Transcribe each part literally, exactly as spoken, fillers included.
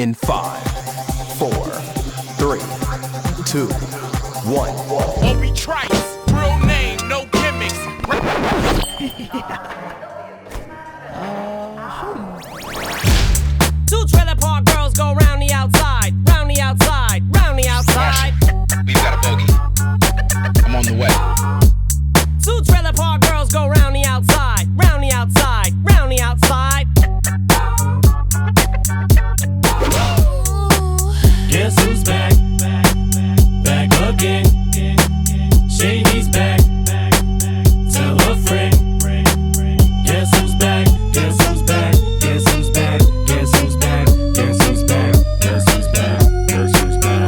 in five, four, three, two, one. Obi Trice, real name, no gimmicks. Two trailer park girls go round the outside, round the outside, round the outside. We've got a bogey. I'm on the way. Two trailer park girls go round the outside, round the outside, round the outside. Guess who's back? Back again. Shady's back. Tell a friend. Guess who's back? Guess who's back? Guess who's back? Guess who's back? Guess who's back? Guess who's back? Guess who's back?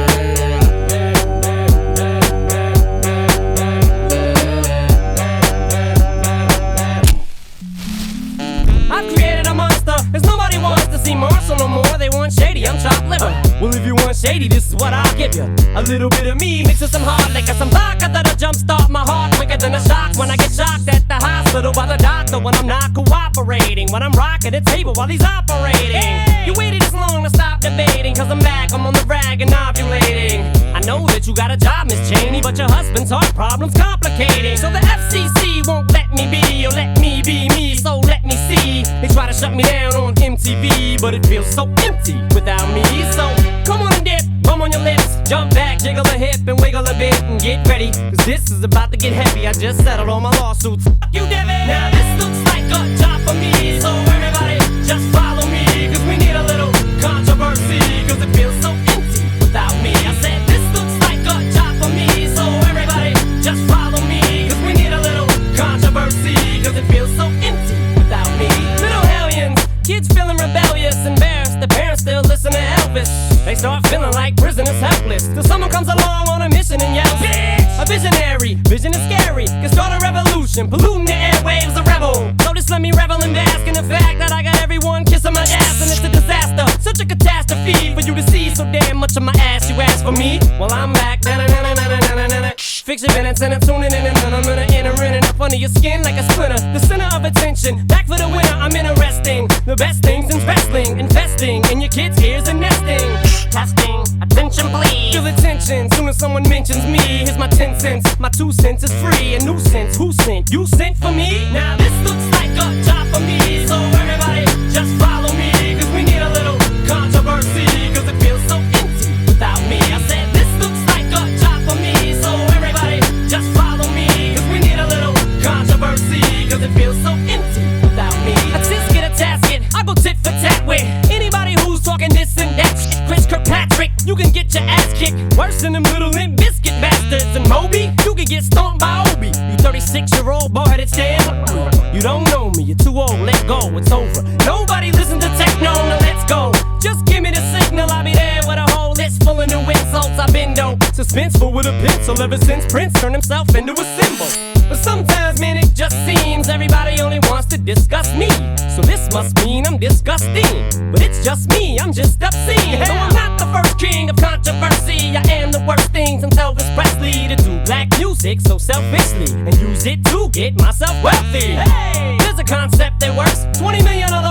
I've created a monster, cause nobody wants to see Marshall no more. They want Shady, I'm chopped liver. Well, if you want Shady, this is what I'll give you. A little bit of me mixed with some hard liquor, some vodka that'll jumpstart my heart quicker than a shock when I get shocked at the hospital by the doctor when I'm not cooperating. When I'm rocking the table while he's operating. Hey! You waited this long to stop debating, cause I'm back, I'm on the rag and ovulating. I know that you got a job, Miss Cheney, but your husband's heart problem's complicating. So the F C C won't let me be, or let me be me, so let me see. They try to shut me down on M T V, but it feels so empty without me. So come on and dip, bum on your lips, jump back, jiggle a hip and wiggle a bit and get ready, cause this is about to get heavy. I just settled all my lawsuits. Fuck you, Devin. Now this looks like a job for me, so everybody just follow me, cause we need a little controversy, cause it feels so empty without me. I said this looks like a job for me, so everybody just follow me, cause we need a little controversy, cause it feels so empty without me. Little hellions, kids feeling rebellious, embarrassed, the parents still listen to Elvis. They start feeling like prisoners helpless, till someone comes along on a mission and yells, bitch! A visionary, vision is scary, can start a revolution, polluting the airwaves, a rebel. So just let me revel and bask in the fact that I got everyone kissing my ass, and it's a disaster, such a catastrophe for you to see so damn much of my ass. You ask for me, well I'm back. Na-na-na-na-na-na-na-na. Fix your minutes and I'm tuning in, and I'm gonna enter in and up under your skin like a splinter. The center of attention, back for the winner. I'm interesting, the best things in wrestling, investing in your kids' ears and nesting. Testing, attention please. Feel the tension, soon as someone mentions me. Here's my ten cents, my two cents is free. A nuisance, who sent? You sent for me? Now this looks like a job for me, so everybody just follow me, cause we need a little controversy, cause it feels so empty without me. I said this looks like a job for me, so everybody just follow me, cause we need a little controversy, cause it feels so empty without me. A tisk get a tasket, I go tit for tat with anybody who's talking this and that shit. Chris Kirkpatrick, you can get your ass kicked worse than them little Limp Biscuit bastards. And Moby, you can get stomped by Obi. You thirty-six year old boy that stand up. You don't know me, you're too old, let go, it's over. Nobody listen to techno, now let's go. Just give me the signal, I'll be there with a whole list full of new insults. I've been dope, suspenseful with a pencil ever since Prince turned himself into a symbol. But sometimes, man, it just seems everybody only wants to discuss me. So this must mean I'm disgusting, but it's just me, I'm just obscene. No, I'm not the first king of controversy. I am the worst thing since Elvis Presley to do black music so selfishly and use it to get myself wealthy. Hey, there's a concept that works. twenty million of